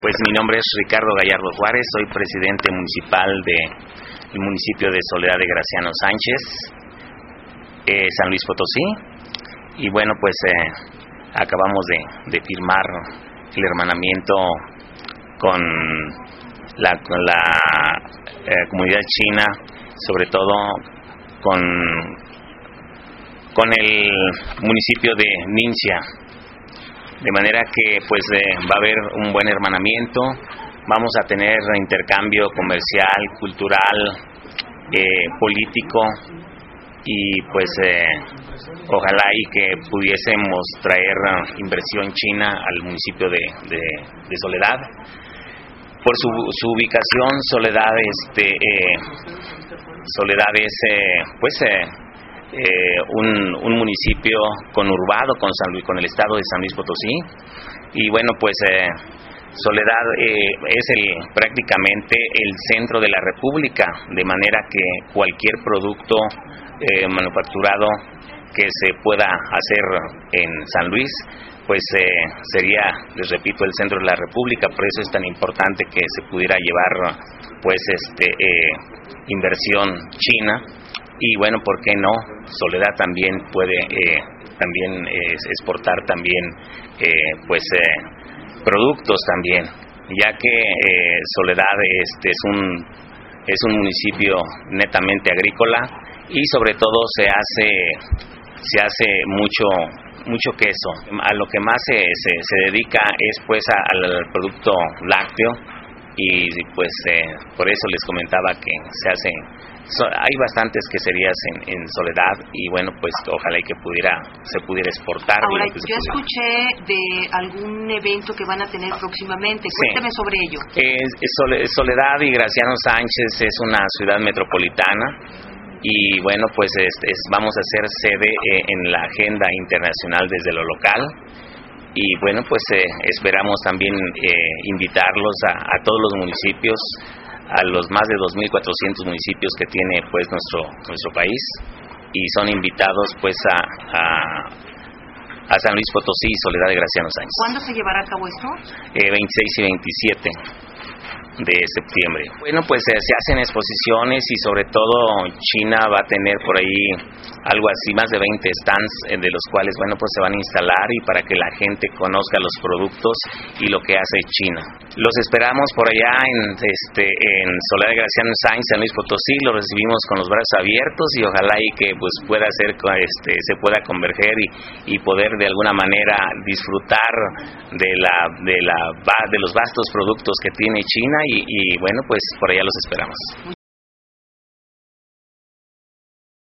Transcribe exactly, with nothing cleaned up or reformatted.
Pues mi nombre es Ricardo Gallardo Juárez, soy presidente municipal del municipio de Soledad de Graciano Sánchez, eh, San Luis Potosí, y bueno, pues eh, acabamos de, de firmar el hermanamiento con la, con la eh, comunidad china, sobre todo con, con el municipio de Ningxia. De manera que pues eh, va a haber un buen hermanamiento, vamos a tener intercambio comercial, cultural, eh, político, y pues eh, ojalá y que pudiésemos traer inversión china al municipio de, de, de Soledad. Por su, su ubicación, Soledad, este, eh, Soledad es eh, pues eh, Eh, un, un municipio conurbado con San Luis, con el estado de San Luis Potosí, y bueno, pues eh, Soledad eh, es el, prácticamente el centro de la República, de manera que cualquier producto eh, manufacturado que se pueda hacer en San Luis, pues eh, sería, les repito, el centro de la República. Por eso es tan importante que se pudiera llevar pues este eh, inversión china. Y bueno, ¿por qué no? Soledad también puede eh, también eh, exportar también eh, pues eh, productos también, ya que eh, Soledad este es un es un municipio netamente agrícola, y sobre todo se hace se hace mucho mucho queso. A lo que más se se, se dedica es pues a, al producto lácteo, y pues eh, por eso les comentaba que se hace. So, hay bastantes queserías en, en Soledad, y bueno, pues ojalá y que pudiera se pudiera exportar. Ahora, yo pudiera... escuché de algún evento que van a tener próximamente. Cuénteme sí. sobre ello. Eh, Soledad y Graciano Sánchez es una ciudad metropolitana, y bueno, pues es, es, vamos a ser sede eh, en la agenda internacional desde lo local. Y bueno, pues eh, esperamos también eh, invitarlos a, a todos los municipios, a los más de dos mil cuatrocientos municipios que tiene pues nuestro nuestro país, y son invitados pues a, a, a San Luis Potosí y Soledad de Graciano Sánchez. ¿Cuándo se llevará a cabo esto? Eh, veintiséis y veintisiete de septiembre. Bueno, pues eh, se hacen exposiciones, y sobre todo China va a tener por ahí algo así, más de veinte stands, eh, de los cuales, bueno, pues se van a instalar, y para que la gente conozca los productos y lo que hace China. Los esperamos por allá en este en Soledad de Graciano Sánchez, San Luis Potosí. Los recibimos con los brazos abiertos, y ojalá y que pues pueda ser este se pueda converger y, y poder de alguna manera disfrutar de la de la de los vastos productos que tiene China, y, y bueno, pues por allá los esperamos.